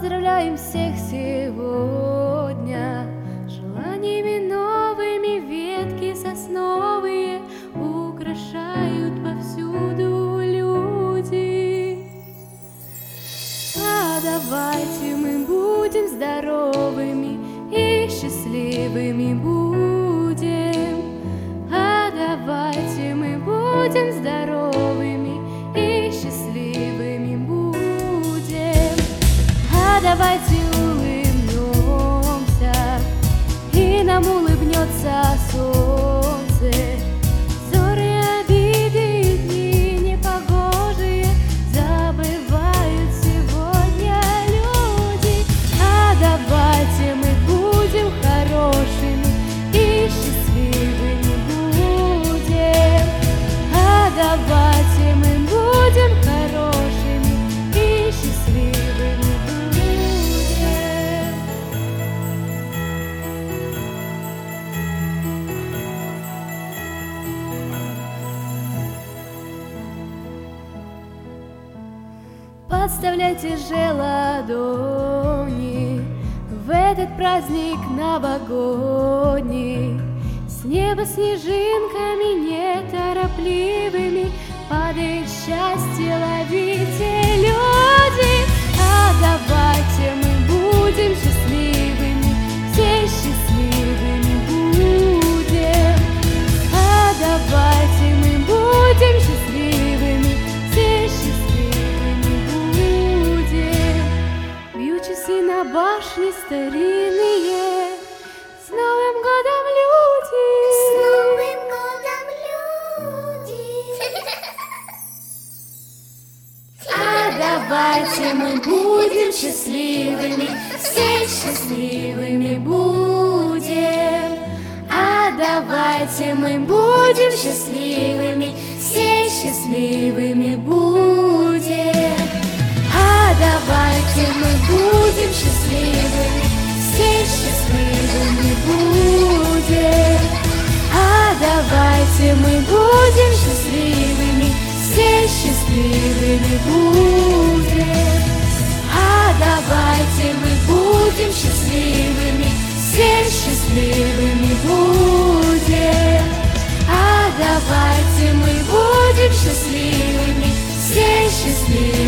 Поздравляем всех сегодня желаниями новыми, ветки сосновые украшают повсюду люди. А давайте мы будем здоровыми и счастливыми будем. А давайте мы будем здоровыми и счастливыми будем. А давайте улыбнемся, и нам улыбнется солнце. Ссоры, обиды, дни непогожие забывают сегодня люди. А давайте мы будем хорошими и счастливыми будем. А давайте мы будем хорошими и счастливыми будем. Подставляйте же ладони в этот праздник новогодний. С неба снежинками неторопливыми падает счастье, ловите, люди. А давайте мы будем счастливыми, все счастливыми будем. А давайте мы будем счастливыми, все счастливыми будем. Бьют часы на башне старинные. С Новым годом, люди! С Новым годом, люди! А давайте мы будем счастливыми, все счастливыми будем. А давайте мы будем счастливыми, все счастливыми будем. А давайте мы будем счастливыми, все счастливыми будем. А давайте мы будем счастливыми, все счастливыми будем. А давайте мы будем счастливыми, все счастливыми будем. А давайте мы будем счастливыми, все счастливыми.